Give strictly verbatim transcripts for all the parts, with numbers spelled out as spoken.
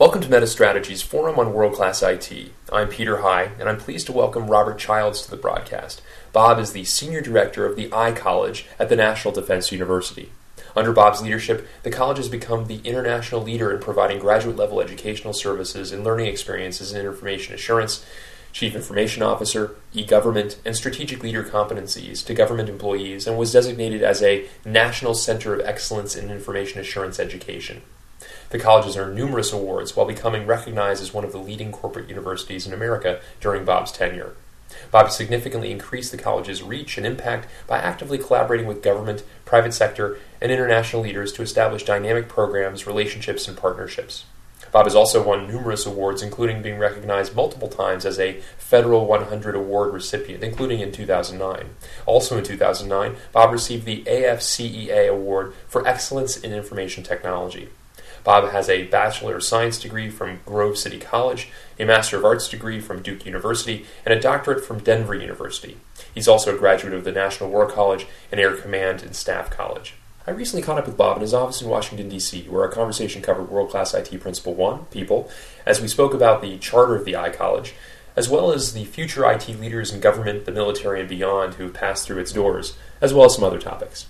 Welcome to MetaStrategy's Forum on World-Class I T. I'm Peter High, and I'm pleased to welcome Robert Childs to the broadcast. Bob is the Senior Director of the I-College at the National Defense University. Under Bob's leadership, the college has become the international leader in providing graduate-level educational services and learning experiences in information assurance, Chief Information Officer, e-government, and strategic leader competencies to government employees, and was designated as a National Center of Excellence in Information Assurance Education. The college has earned numerous awards while becoming recognized as one of the leading corporate universities in America during Bob's tenure. Bob significantly increased the college's reach and impact by actively collaborating with government, private sector, and international leaders to establish dynamic programs, relationships, and partnerships. Bob has also won numerous awards, including being recognized multiple times as a Federal one hundred Award recipient, including in two thousand nine. Also in two thousand nine, Bob received the A F C E A Award for Excellence in Information Technology. Bob has a Bachelor of Science degree from Grove City College, a Master of Arts degree from Duke University, and a doctorate from Denver University. He's also a graduate of the National War College and Air Command and Staff College. I recently caught up with Bob in his office in Washington, D C, where our conversation covered World-Class I T Principle one, people, as we spoke about the charter of the I-College, as well as the future I T leaders in government, the military, and beyond who have passed through its doors, as well as some other topics.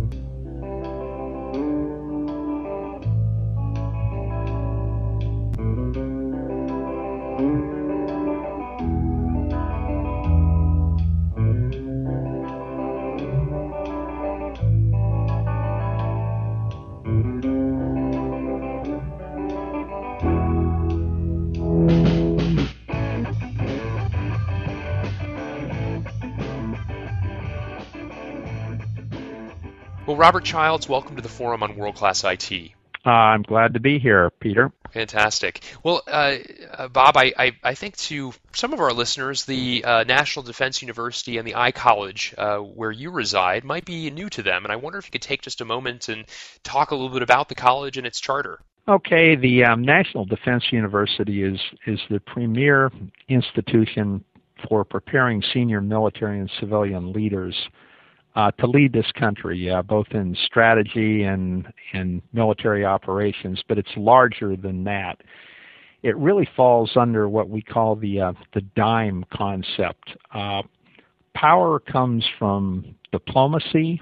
Well, Robert Childs, welcome to the Forum on World-Class I T. Uh, I'm glad to be here, Peter. Fantastic. Well, uh, uh, Bob, I, I, I think to some of our listeners, the uh, National Defense University and the I-College, uh, where you reside, might be new to them, and I wonder if you could take just a moment and talk a little bit about the college and its charter. Okay, the um, National Defense University is, is the premier institution for preparing senior military and civilian leaders Uh, to lead this country, uh, both in strategy and, and military operations, but it's larger than that. It really falls under what we call the uh, the DIME concept. Uh, power comes from diplomacy,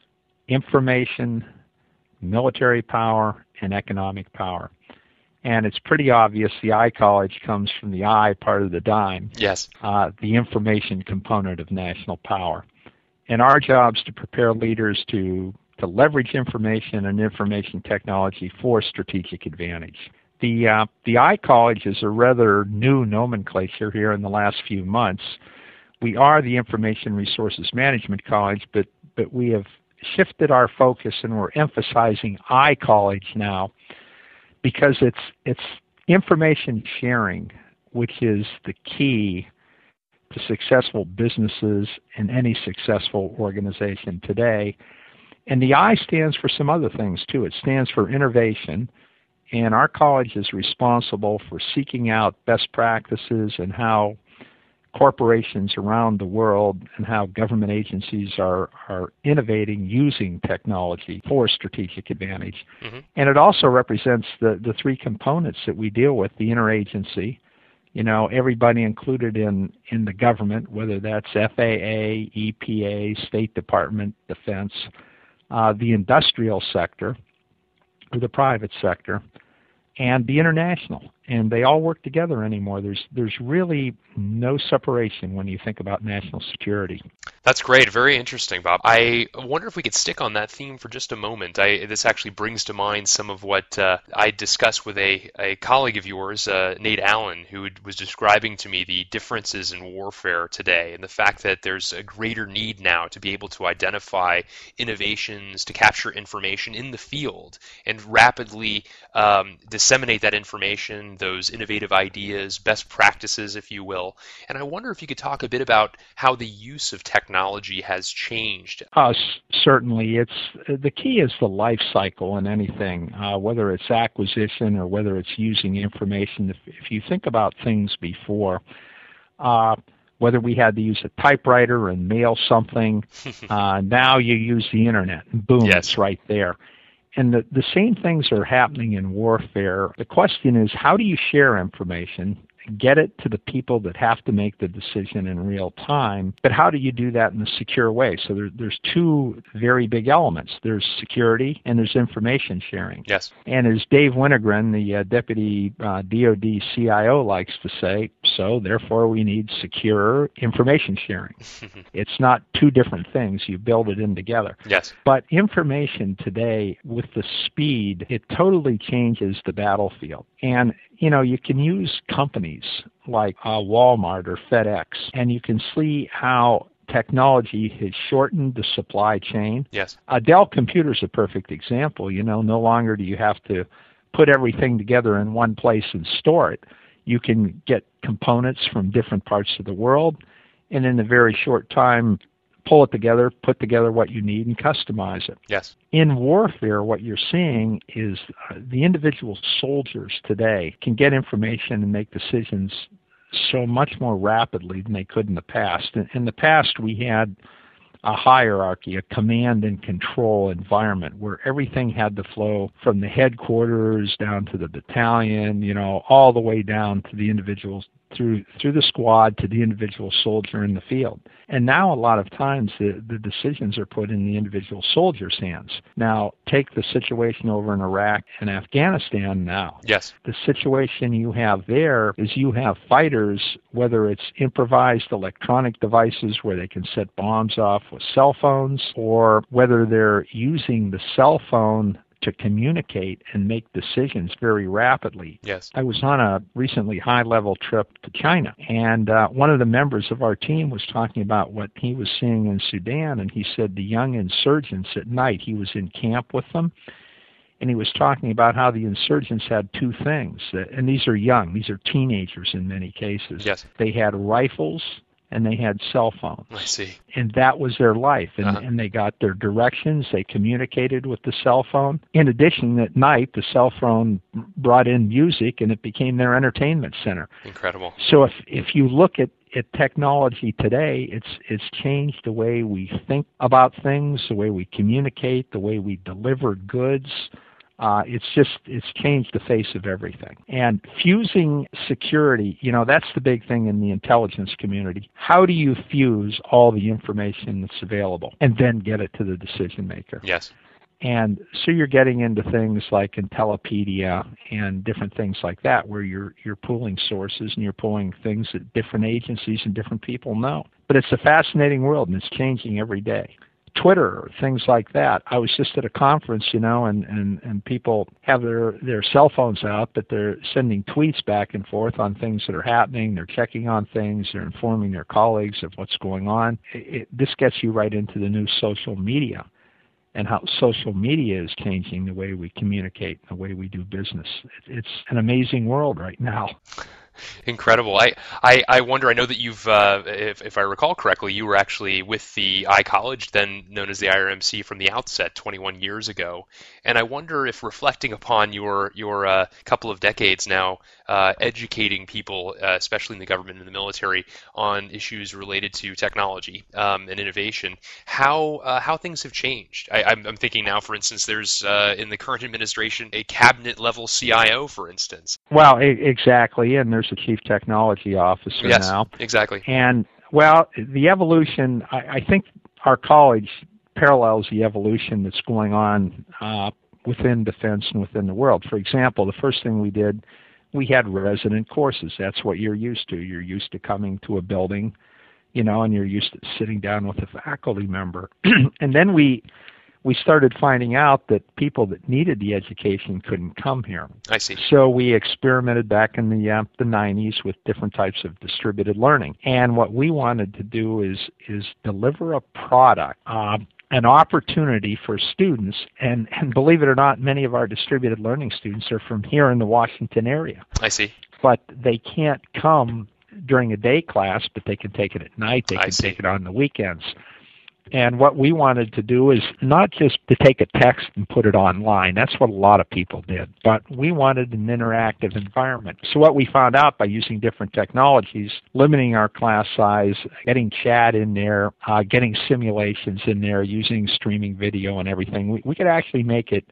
information, military power, and economic power. And it's pretty obvious the I-College comes from the I part of the DIME, yes, uh, the information component of national power. And our job is to prepare leaders to, to leverage information and information technology for strategic advantage. The, uh, the I-College is a rather new nomenclature here in the last few months. We are the Information Resources Management College, but, but we have shifted our focus and we're emphasizing I-College now because it's, it's information sharing, which is the key to successful businesses and any successful organization today. And the I stands for some other things too. It stands for innovation, and our college is responsible for seeking out best practices and how corporations around the world and how government agencies are, are innovating using technology for strategic advantage. Mm-hmm. And it also represents the, the three components that we deal with, the interagency, you know, everybody included in, in the government, whether that's F A A, E P A, State Department, Defense, uh, the industrial sector, or the private sector, and the international. And they all work together anymore. There's there's really no separation when you think about national security. That's great. Very interesting, Bob. I wonder if we could stick on that theme for just a moment. I, this actually brings to mind some of what uh, I discussed with a, a colleague of yours, uh, Nate Allen, who was describing to me the differences in warfare today and the fact that there's a greater need now to be able to identify innovations, to capture information in the field and rapidly um, disseminate that information, those innovative ideas, best practices, if you will. And I wonder if you could talk a bit about how the use of technology has changed. Uh, certainly. It's the key is the life cycle in anything, uh, whether it's acquisition or whether it's using information. If, if you think about things before, uh, whether we had to use a typewriter and mail something, uh, now you use the internet, and boom, yes. It's right there. And the, the same things are happening in warfare. The question is, how do you share information, get it to the people that have to make the decision in real time, but how do you do that in a secure way? So there, there's two very big elements. There's security and there's information sharing. Yes. And as Dave Winogren, the uh, Deputy uh, D O D C I O, likes to say, so therefore we need secure information sharing. It's not two different things. You build it in together. Yes. But information today, with the speed, it totally changes the battlefield. And you know, you can use companies like uh, Walmart or FedEx, and you can see how technology has shortened the supply chain. Yes. Uh, Dell Computer's a perfect example. You know, no longer do you have to put everything together in one place and store it. You can get components from different parts of the world, and in a very short time, pull it together, put together what you need, and customize it. Yes. In warfare, what you're seeing is uh, the individual soldiers today can get information and make decisions so much more rapidly than they could in the past. In, in the past, we had a hierarchy, a command and control environment where everything had to flow from the headquarters down to the battalion, you know, all the way down to the individuals, through through the squad to the individual soldier in the field. And now a lot of times the, the decisions are put in the individual soldier's hands. Now, take the situation over in Iraq and Afghanistan now. Yes. The situation you have there is you have fighters, whether it's improvised electronic devices where they can set bombs off with cell phones, or whether they're using the cell phone to communicate and make decisions very rapidly. Yes. I was on a recently high-level trip to China, and uh, one of the members of our team was talking about what he was seeing in Sudan, and he said the young insurgents at night, he was in camp with them, and he was talking about how the insurgents had two things, and these are young, these are teenagers in many cases. Yes. They had rifles and they had cell phones. I see. And that was their life. And, uh-huh. and they got their directions. They communicated with the cell phone. In addition, at night, the cell phone brought in music, and it became their entertainment center. Incredible. So if if you look at, at technology today, it's it's changed the way we think about things, the way we communicate, the way we deliver goods. Uh, it's just, it's changed the face of everything. And fusing security, you know, that's the big thing in the intelligence community. How do you fuse all the information that's available and then get it to the decision maker? Yes. And so you're getting into things like Intellipedia and different things like that, where you're you're pooling sources and you're pulling things that different agencies and different people know. But it's a fascinating world, and it's changing every day. Twitter, things like that. I was just at a conference, you know, and, and, and people have their, their cell phones out, but they're sending tweets back and forth on things that are happening. They're checking on things. They're informing their colleagues of what's going on. It, it, this gets you right into the new social media and how social media is changing the way we communicate, the way we do business. It, it's an amazing world right now. Incredible. I, I, I wonder, I know that you've, uh, if, if I recall correctly, you were actually with the iCollege, then known as the I R M C, from the outset twenty-one years ago. And I wonder if, reflecting upon your, your uh, couple of decades now, uh, educating people, uh, especially in the government and the military, on issues related to technology um, and innovation, how uh, how things have changed. I, I'm, I'm thinking now, for instance, there's uh, in the current administration a cabinet-level C I O, for instance. Well, e- exactly, and there's a chief technology officer yes, now. Exactly. And, well, the evolution, I, I think our college parallels the evolution that's going on uh, within defense and within the world. For example, the first thing we did, we had resident courses. That's what you're used to. You're used to coming to a building, you know, and you're used to sitting down with a faculty member. And then we we started finding out that people that needed the education couldn't come here. I see. So we experimented back in the uh, the nineties with different types of distributed learning. And what we wanted to do is is deliver a product, uh, an opportunity for students, and, and believe it or not, many of our distributed learning students are from here in the Washington area. I see. But they can't come during a day class, but they can take it at night. They I can see. take it on the weekends. And what we wanted to do is not just to take a text and put it online. That's what a lot of people did. But we wanted an interactive environment. So what we found out by using different technologies, limiting our class size, getting chat in there, uh, getting simulations in there, using streaming video and everything, we, we could actually make it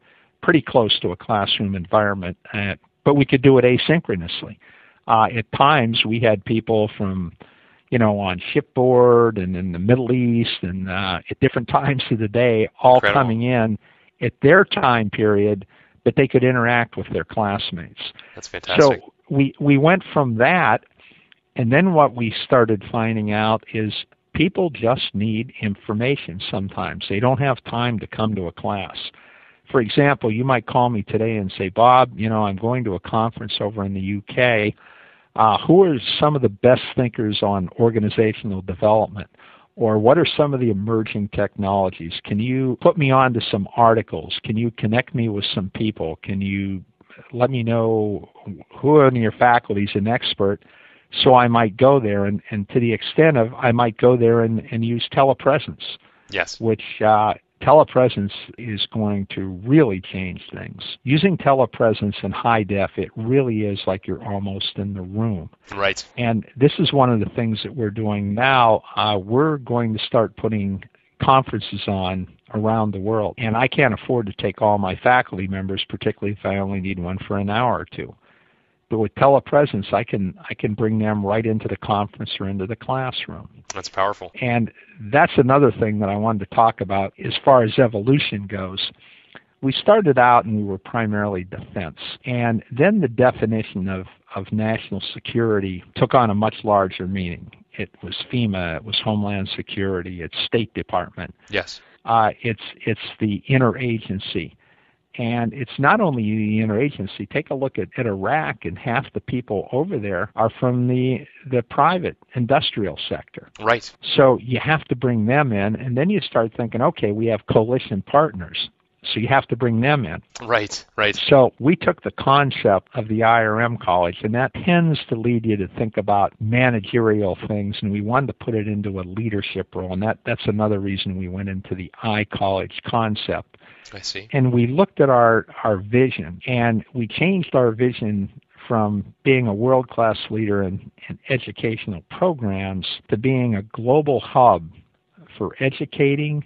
pretty close to a classroom environment, uh, but we could do it asynchronously. Uh, at times, we had people from, you know, on shipboard and in the Middle East and uh, at different times of the day, all Incredible. coming in at their time period, but they could interact with their classmates. That's fantastic. So we, we went from that, and then what we started finding out is people just need information sometimes. They don't have time to come to a class. For example, you might call me today and say, Bob, you know, I'm going to a conference over in the U K. Uh, who are some of the best thinkers on organizational development? Or what are some of the emerging technologies? Can you put me on to some articles? Can you connect me with some people? Can you let me know who in your faculty is an expert so I might go there? And, and to the extent of I might go there and, and use telepresence, yes, which uh, telepresence is going to really change things. Using telepresence in high def, it really is like you're almost in the room. Right. And this is one of the things that we're doing now. Uh, we're going to start putting conferences on around the world. And I can't afford to take all my faculty members, particularly if I only need one for an hour or two. But with telepresence, I can I can bring them right into the conference or into the classroom. That's powerful. And that's another thing that I wanted to talk about as far as evolution goes. We started out and we were primarily defense. And then the definition of, of national security took on a much larger meaning. It was FEMA, it was Homeland Security, it's State Department. Yes. Uh, it's it's the interagency. And it's not only the interagency. Take a look at, at Iraq, and half the people over there are from the the private industrial sector. Right. So you have to bring them in, and then you start thinking, okay, we have coalition partners. So you have to bring them in. Right, right. So we took the concept of the I R M college, and that tends to lead you to think about managerial things, and we wanted to put it into a leadership role, and that, that's another reason we went into the iCollege concept. I see. And we looked at our, our vision, and we changed our vision from being a world-class leader in, in educational programs to being a global hub for educating,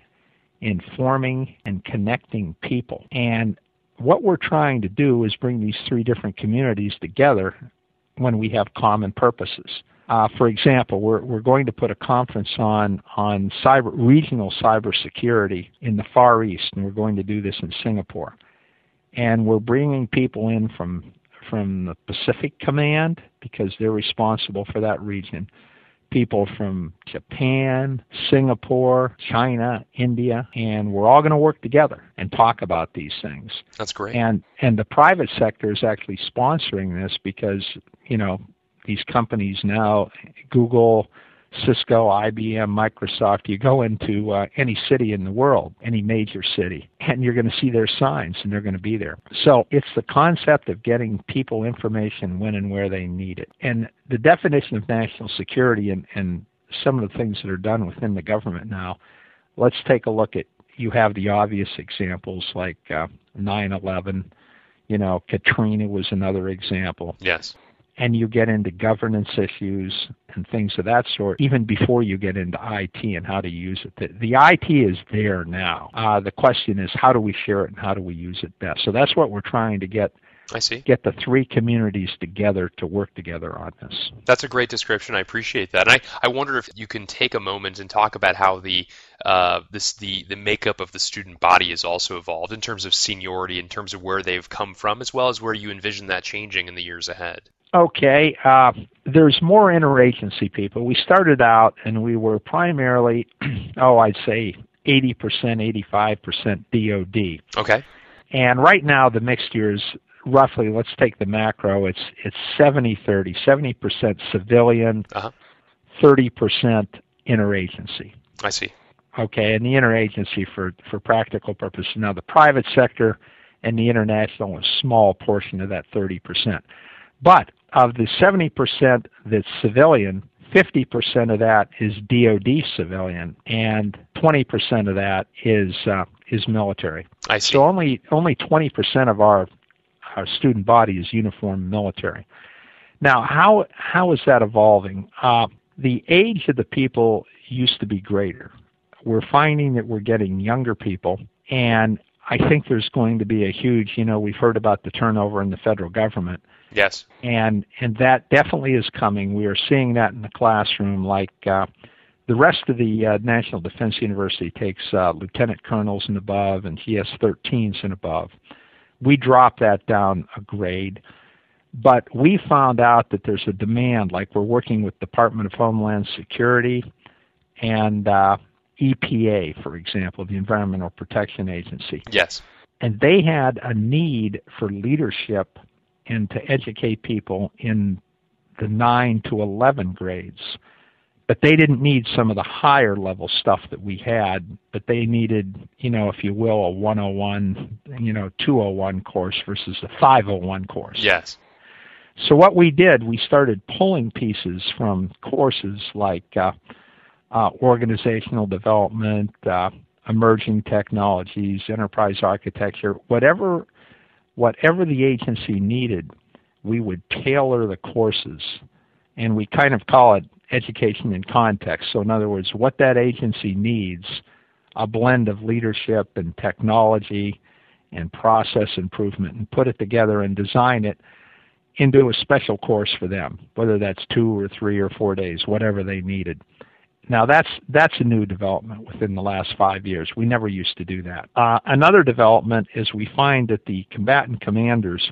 informing, and connecting people. And what we're trying to do is bring these three different communities together when we have common purposes. Uh, for example, we're we're going to put a conference on on cyber regional cybersecurity in the Far East, and we're going to do this in Singapore. And we're bringing people in from from the Pacific Command because they're responsible for that region. People from Japan, Singapore, China, India, and we're all going to work together and talk about these things. That's great. And and the private sector is actually sponsoring this because, you know, these companies now, Google, Cisco, I B M, Microsoft, you go into uh, any city in the world, any major city, and you're going to see their signs, and they're going to be there. So it's the concept of getting people information when and where they need it. And the definition of national security and, and some of the things that are done within the government now, let's take a look at, you have the obvious examples like uh, nine eleven, you know, Katrina was another example. Yes. And you get into governance issues and things of that sort, even before you get into I T and how to use it. The, the I T is there now. Uh, the question is, how do we share it and how do we use it best? So that's what we're trying to get I see. Get the three communities together to work together on this. That's a great description. I appreciate that. And I, I wonder if you can take a moment and talk about how the uh, this the, the makeup of the student body has also evolved in terms of seniority, in terms of where they've come from, as well as where you envision that changing in the years ahead. Okay, uh, there's more interagency people. We started out and we were primarily, oh, I'd say eighty percent, eighty-five percent D O D. Okay. And right now the mixture is roughly, let's take the macro, it's it's seventy thirty, seventy percent civilian, uh-huh. thirty percent interagency. I see. Okay, and the interagency for, for practical purposes. Now the private sector and the international is a small portion of that thirty percent. But of the seventy percent that's civilian, fifty percent of that is D O D civilian, and twenty percent of that is uh, is military. I see. So only only twenty percent of our our student body is uniformed military. Now, how how is that evolving? Uh, the age of the people used to be greater. We're finding that we're getting younger people, and I think there's going to be a huge, you know, we've heard about the turnover in the federal government. Yes. And and that definitely is coming. We are seeing that in the classroom. Like uh, the rest of the uh, National Defense University takes uh, lieutenant colonels and above and G S thirteens and above. We dropped that down a grade. But we found out that there's a demand, like we're working with Department of Homeland Security and uh, E P A, for example, the Environmental Protection Agency. Yes. And they had a need for leadership and to educate people in the nine to eleven grades. But they didn't need some of the higher level stuff that we had, but they needed, you know, if you will, a one oh one, you know, two oh one course versus a five oh one course. Yes. So what we did, we started pulling pieces from courses like uh, uh, organizational development, uh, emerging technologies, enterprise architecture, whatever whatever the agency needed, we would tailor the courses, and we kind of call it education in context. So in other words, what that agency needs, a blend of leadership and technology and process improvement, and put it together and design it into a special course for them, whether that's two or three or four days, whatever they needed. Now that's that's a new development within the last five years. We never used to do that. Uh, another development is we find that the combatant commanders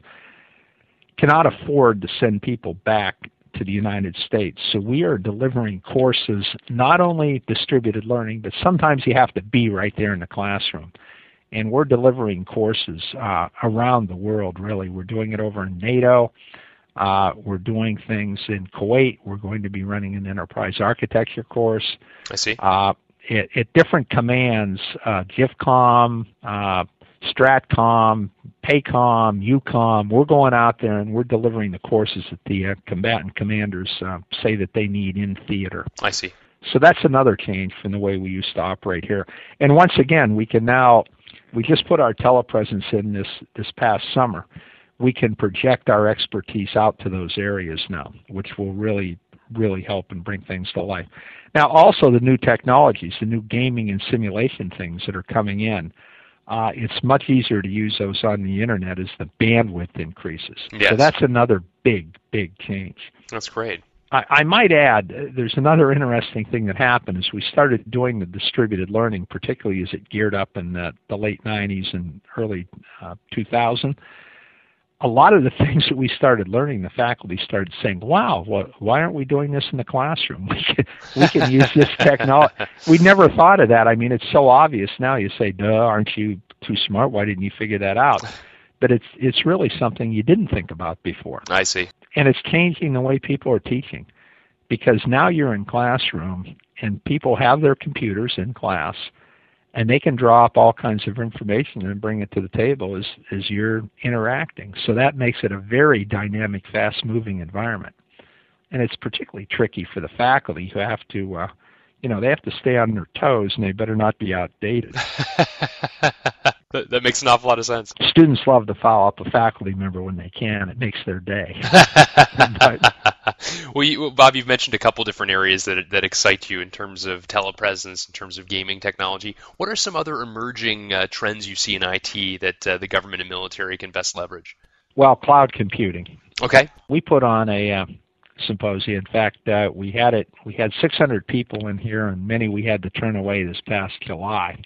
cannot afford to send people back to the United States. So we are delivering courses, not only distributed learning, but sometimes you have to be right there in the classroom. And we're delivering courses uh, around the world, really. We're doing it over in NATO. Uh, we're doing things in Kuwait. We're going to be running an enterprise architecture course. I see. Uh, at, at different commands, uh, GIFCOM, uh, STRATCOM, PACOM, EUCOM, we're going out there and we're delivering the courses that the uh, combatant commanders uh, say that they need in theater. I see. So that's another change from the way we used to operate here. And once again, we can now, we just put our telepresence in this, this past summer. We can project our expertise out to those areas now, which will really, really help and bring things to life. Now, also the new technologies, the new gaming and simulation things that are coming in, uh, it's much easier to use those on the Internet as the bandwidth increases. Yes. So that's another big, big change. That's great. I, I might add, there's another interesting thing that happened is we started doing the distributed learning, particularly as it geared up in the, the late nineties and early uh, two thousand. A lot of the things that we started learning, the faculty started saying, wow, well, why aren't we doing this in the classroom? We can, we can use this technology. We never thought of that. I mean, it's so obvious now. You say, duh, aren't you too smart? Why didn't you figure that out? But it's it's really something you didn't think about before. I see. And it's changing the way people are teaching, because now you're in classroom and people have their computers in class, and they can draw up all kinds of information and bring it to the table as, as you're interacting. So that makes it a very dynamic, fast-moving environment. And it's particularly tricky for the faculty who have to, uh, you know, they have to stay on their toes, and they better not be outdated. that, that makes an awful lot of sense. Students love to follow up a faculty member when they can. It makes their day. But, well, you, well, Bob, you've mentioned a couple different areas that that excite you in terms of telepresence, in terms of gaming technology. What are some other emerging uh, trends you see in I T that uh, the government and military can best leverage? Well, cloud computing. Okay. We put on a uh, symposium. In fact, uh, we had it. We had six hundred people in here, and many we had to turn away this past July.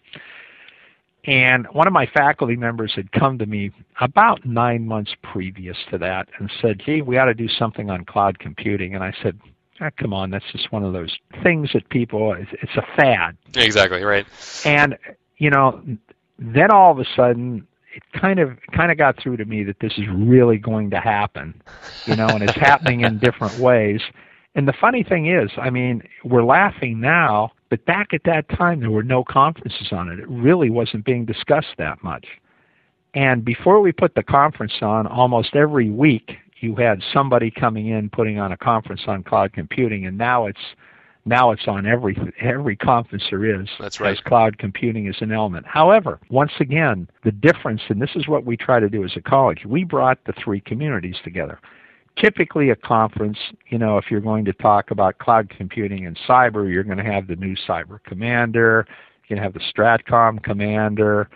And one of my faculty members had come to me about nine months previous to that and said, gee, we ought to do something on cloud computing. And I said, ah, come on, that's just one of those things that people, it's, it's a fad. Exactly, right. And, you know, then all of a sudden, it kind of kind of got through to me that this is really going to happen, you know, and it's happening in different ways. And the funny thing is, I mean, we're laughing now, but back at that time, there were no conferences on it. It really wasn't being discussed that much. And before we put the conference on, almost every week, you had somebody coming in putting on a conference on cloud computing, and now it's now it's on every every conference there is. That's right. As cloud computing is an element. However, once again, the difference, and this is what we try to do as a college, we brought the three communities together. Typically a conference, you know, if you're going to talk about cloud computing and cyber, you're going to have the new cyber commander, you're going to have the STRATCOM commander,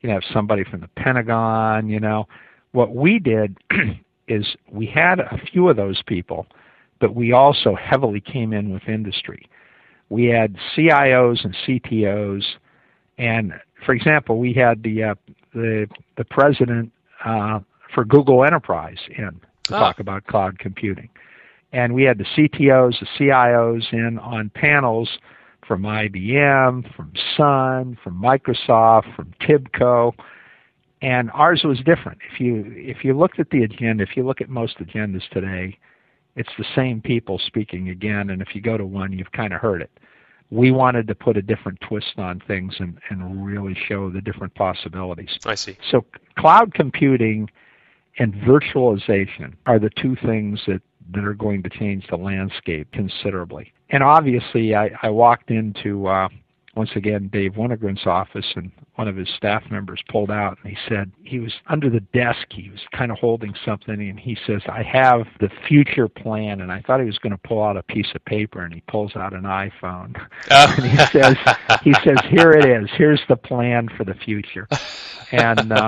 can have somebody from the Pentagon, you know. What we did is we had a few of those people, but we also heavily came in with industry. We had C I Os and C T Os, and for example, we had the uh, the the president uh, for Google Enterprise in to oh. talk about cloud computing, and we had the C T Os, the C I Os in on panels from I B M, from Sun, from Microsoft, from Tibco, and ours was different. If you if you looked at the agenda, if you look at most agendas today, it's the same people speaking again, and if you go to one, you've kind of heard it. We wanted to put a different twist on things and, and really show the different possibilities. I see. So cloud computing and virtualization are the two things that, that are going to change the landscape considerably. And obviously, I, I walked into, uh, once again, Dave Winogren's office, and one of his staff members pulled out, and he said, he was under the desk, he was kind of holding something, and he says, I have the future plan, and I thought he was going to pull out a piece of paper, and he pulls out an iPhone. Oh. And he says, he says, here it is, here's the plan for the future. And uh,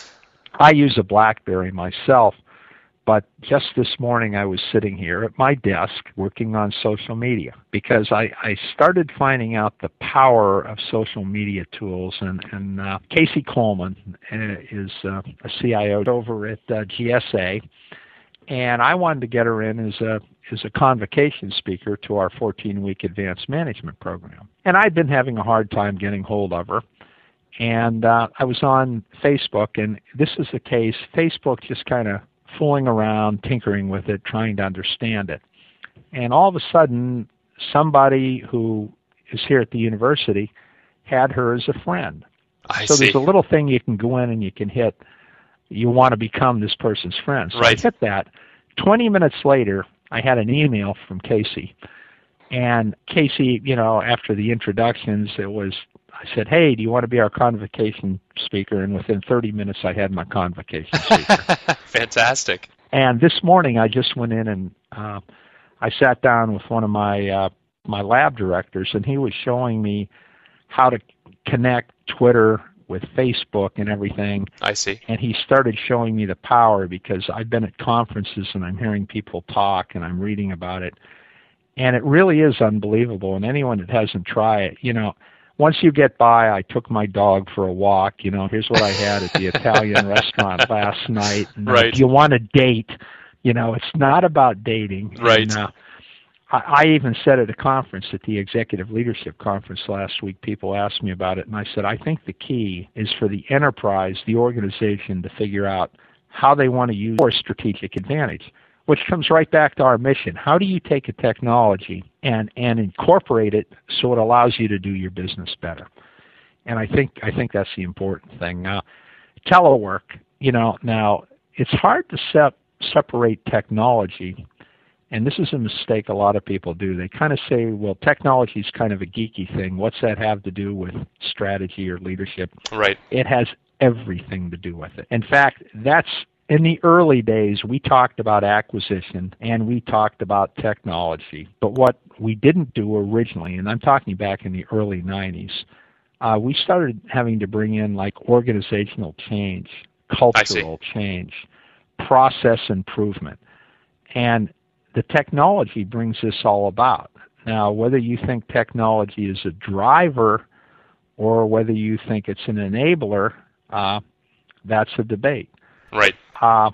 I use a BlackBerry myself, but just this morning I was sitting here at my desk working on social media because I, I started finding out the power of social media tools. And, and uh, Casey Coleman is uh, a C I O over at uh, G S A, and I wanted to get her in as a as a convocation speaker to our fourteen-week advanced management program. And I'd been having a hard time getting hold of her. And uh, I was on Facebook, and this is the case. Facebook just kind of fooling around, tinkering with it, trying to understand it. And all of a sudden, somebody who is here at the university had her as a friend. I so see. There's a little thing you can go in and you can hit, you want to become this person's friend. So right. I hit that. twenty minutes later, I had an email from Casey. And Casey, you know, after the introductions, it was, I said, hey, do you want to be our convocation speaker? And within thirty minutes, I had my convocation speaker. Fantastic. And this morning, I just went in and uh, I sat down with one of my uh, my lab directors, and he was showing me how to connect Twitter with Facebook and everything. I see. And he started showing me the power because I've been at conferences and I'm hearing people talk and I'm reading about it. And it really is unbelievable. And anyone that hasn't tried it, you know, once you get by, I took my dog for a walk. You know, here's what I had at the Italian restaurant last night. And right. If you want to date, you know, it's not about dating. Right. And, uh, I, I even said at a conference, at the Executive Leadership Conference last week, people asked me about it, and I said, I think the key is for the enterprise, the organization, to figure out how they want to use for strategic advantage, which comes right back to our mission. How do you take a technology and, and incorporate it so it allows you to do your business better? And I think I think that's the important thing. Now, telework, you know, now it's hard to sep- separate technology, and this is a mistake a lot of people do. They kind of say, well, technology is kind of a geeky thing. What's that have to do with strategy or leadership? Right. It has everything to do with it. In fact, that's in the early days, we talked about acquisition and we talked about technology. But what we didn't do originally, and I'm talking back in the early nineties, uh, we started having to bring in like organizational change, cultural change, process improvement. And the technology brings this all about. Now, whether you think technology is a driver or whether you think it's an enabler, uh, that's a debate. Right. Uh,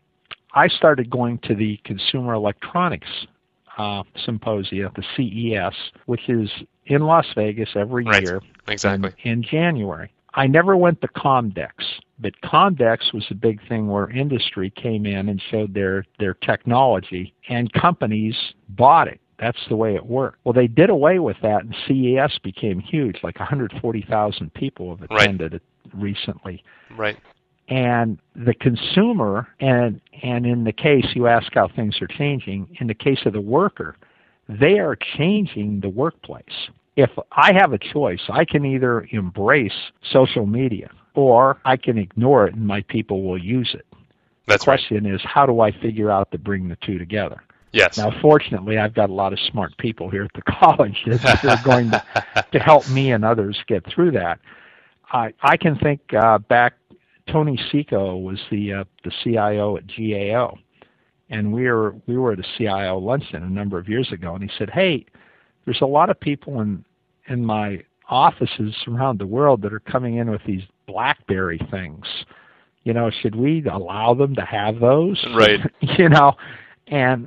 I started going to the Consumer Electronics uh, Symposia, the C E S, which is in Las Vegas every right. year exactly. in, in January. I never went to Comdex, but Comdex was a big thing where industry came in and showed their, their technology, and companies bought it. That's the way it worked. Well, they did away with that, and C E S became huge. Like one hundred forty thousand people have attended right. it recently. Right. And the consumer, and and in the case you ask how things are changing, in the case of the worker, they are changing the workplace. If I have a choice, I can either embrace social media or I can ignore it and my people will use it. That's the question right. is, how do I figure out to bring the two together? Yes. Now, fortunately, I've got a lot of smart people here at the college that are going to, to help me and others get through that. I, I can think uh, back, Tony Seco was the uh, the C I O at G A O, and we were we were at a C I O luncheon a number of years ago, and he said, "Hey, there's a lot of people in in my offices around the world that are coming in with these BlackBerry things. You know, should we allow them to have those?" Right. You know, and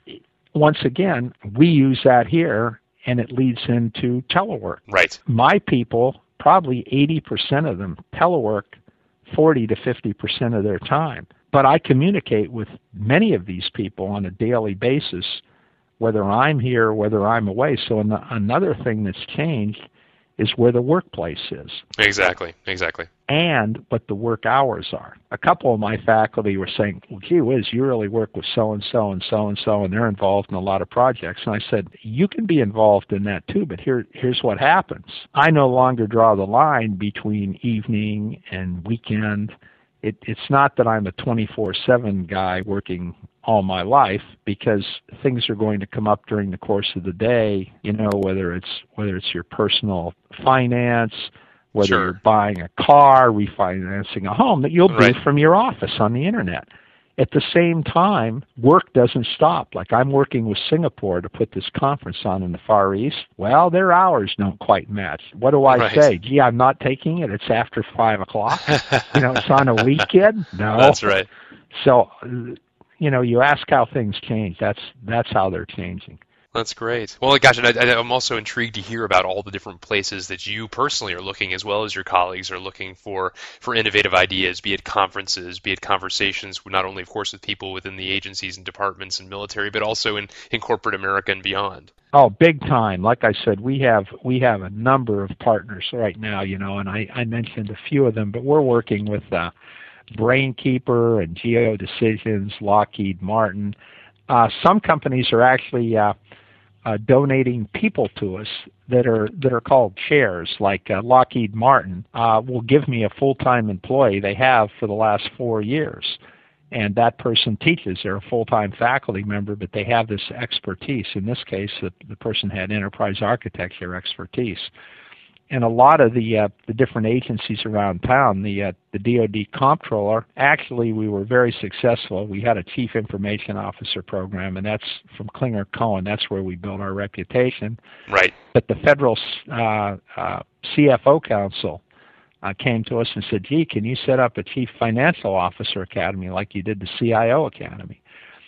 once again, we use that here, and it leads into telework. Right. My people, probably eighty percent of them, telework forty to fifty percent of their time. But I communicate with many of these people on a daily basis, whether I'm here or whether I'm away. So an- another thing that's changed is where the workplace is. Exactly, exactly. And what the work hours are. A couple of my faculty were saying, well, gee whiz, you really work with so-and-so and so-and-so, and they're involved in a lot of projects. And I said, you can be involved in that too, but here, here's what happens. I no longer draw the line between evening and weekend. It, it's not that I'm a twenty-four seven guy working all my life, because things are going to come up during the course of the day, you know, whether it's whether it's your personal finance, whether Sure. you're buying a car, refinancing a home, that you'll Right. do from your office on the internet. At the same time, work doesn't stop. Like I'm working with Singapore to put this conference on in the Far East. Well, their hours don't quite match. What do I Right. say? Gee, I'm not taking it. It's after five o'clock. You know, it's on a weekend. No. That's right. So, you know, you ask how things change. That's that's how they're changing. That's great. Well, gosh, and I, I'm also intrigued to hear about all the different places that you personally are looking, as well as your colleagues are looking for, for innovative ideas, be it conferences, be it conversations, not only, of course, with people within the agencies and departments and military, but also in, in corporate America and beyond. Oh, big time. Like I said, we have we have a number of partners right now, you know, and I, I mentioned a few of them, but we're working with uh, Brainkeeper and GeoDecisions, Lockheed Martin. Uh, some companies are actually uh, uh, donating people to us that are that are called chairs. Like uh, Lockheed Martin uh, will give me a full-time employee. They have for the last four years. And that person teaches. They're a full-time faculty member, but they have this expertise. In this case, the, the person had enterprise architecture expertise. And a lot of the uh, the different agencies around town, the uh, the D O D comptroller, actually we were very successful. We had a chief information officer program, and that's from Klinger Cohen. That's where we built our reputation. Right. But the federal uh, uh, C F O council Uh, came to us and said, gee, can you set up a Chief Financial Officer Academy like you did the C I O Academy?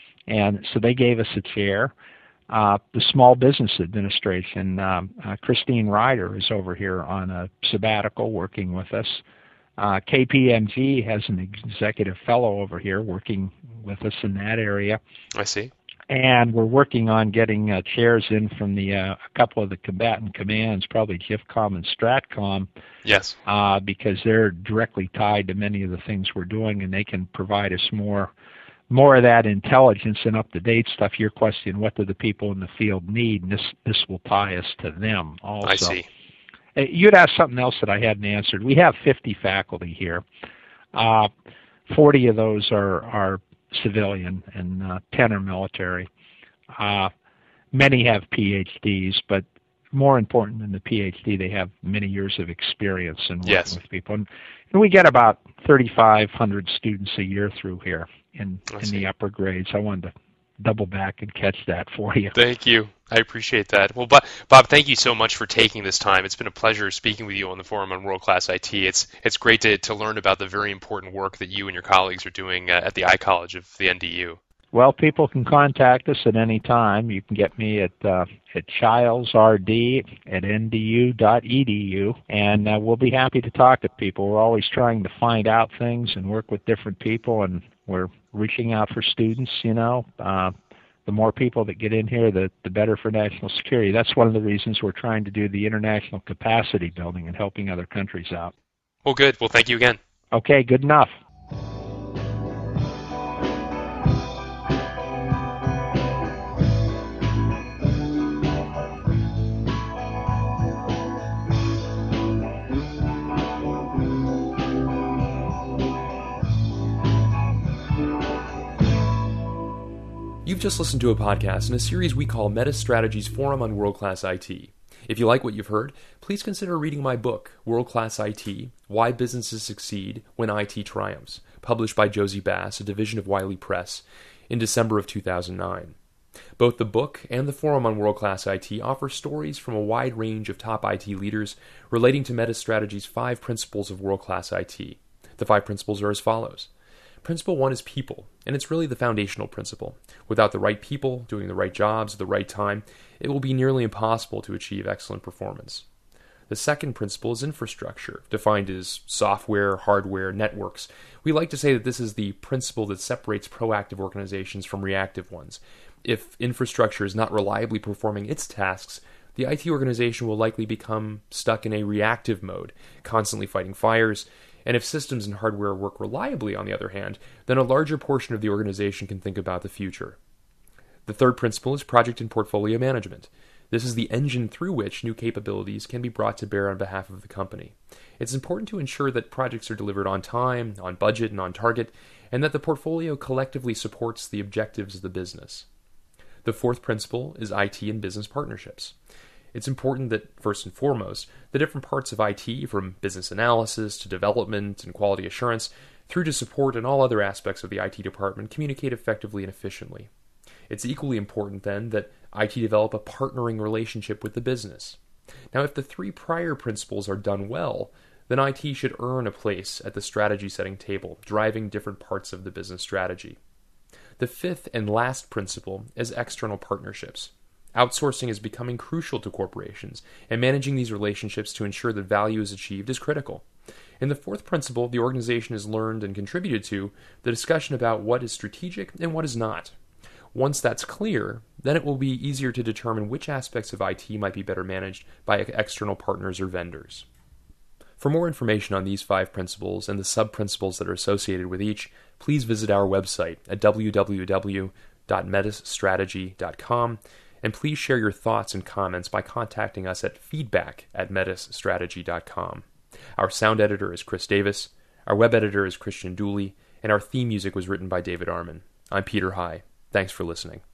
And so they gave us a chair. Uh, the Small Business Administration, um, uh, Christine Ryder is over here on a sabbatical working with us. Uh, K P M G has an executive fellow over here working with us in that area. I see. And we're working on getting uh, chairs in from the uh, a couple of the combatant commands, probably GIFCOM and STRATCOM. Yes. Uh, because they're directly tied to many of the things we're doing, and they can provide us more more of that intelligence and up-to-date stuff. Your question, what do the people in the field need? And this, this will tie us to them also. I see. Uh, You'd asked something else that I hadn't answered. We have fifty faculty here. Uh, forty of those are, are civilian, and uh, ten are military. Uh, many have P H Ds, but more important than the P H D, they have many years of experience in working Yes. with people. And, and we get about thirty-five hundred students a year through here in, in the upper grades. I wanted to double back and catch that for you. Thank you. I appreciate that. Well, Bob, Bob, thank you so much for taking this time. It's been a pleasure speaking with you on the Forum on World Class I T. It's it's great to, to learn about the very important work that you and your colleagues are doing uh, at the iCollege of the N D U. Well, people can contact us at any time. You can get me at uh, at chilesrd at n d u dot e d u, and uh, we'll be happy to talk to people. We're always trying to find out things and work with different people, and we're reaching out for students, you know. Uh, the more people that get in here, the, the better for national security. That's one of the reasons we're trying to do the international capacity building and helping other countries out. Well, good. Well, thank you again. Okay, good enough. You've just listened to a podcast in a series we call Meta Strategies Forum on World Class I T. If you like what you've heard, please consider reading my book, World Class I T, Why Businesses Succeed When I T Triumphs, published by Josie Bass, a division of Wiley Press, in December of two thousand nine. Both the book and the Forum on World Class I T offer stories from a wide range of top I T leaders relating to MetaStrategy's five principles of world-class I T. The five principles are as follows. Principle one is people, and it's really the foundational principle. Without the right people doing the right jobs at the right time, it will be nearly impossible to achieve excellent performance. The second principle is infrastructure, defined as software, hardware, networks. We like to say that this is the principle that separates proactive organizations from reactive ones. If infrastructure is not reliably performing its tasks, the I T organization will likely become stuck in a reactive mode, constantly fighting fires. And if systems and hardware work reliably, on the other hand, then a larger portion of the organization can think about the future. The third principle is project and portfolio management. This is the engine through which new capabilities can be brought to bear on behalf of the company. It's important to ensure that projects are delivered on time, on budget, and on target, and that the portfolio collectively supports the objectives of the business. The fourth principle is I T and business partnerships. It's important that, first and foremost, the different parts of I T, from business analysis to development and quality assurance, through to support and all other aspects of the I T department, communicate effectively and efficiently. It's equally important, then, that I T develop a partnering relationship with the business. Now, if the three prior principles are done well, then I T should earn a place at the strategy-setting table, driving different parts of the business strategy. The fifth and last principle is external partnerships. Outsourcing is becoming crucial to corporations, and managing these relationships to ensure that value is achieved is critical. In the fourth principle, the organization has learned and contributed to the discussion about what is strategic and what is not. Once that's clear, then it will be easier to determine which aspects of I T might be better managed by external partners or vendors. For more information on these five principles and the sub-principles that are associated with each, please visit our website at w w w dot metis strategy dot com. And please share your thoughts and comments by contacting us at feedback at metis strategy dot com. Our sound editor is Chris Davis, our web editor is Christian Dooley, and our theme music was written by David Arman. I'm Peter High. Thanks for listening.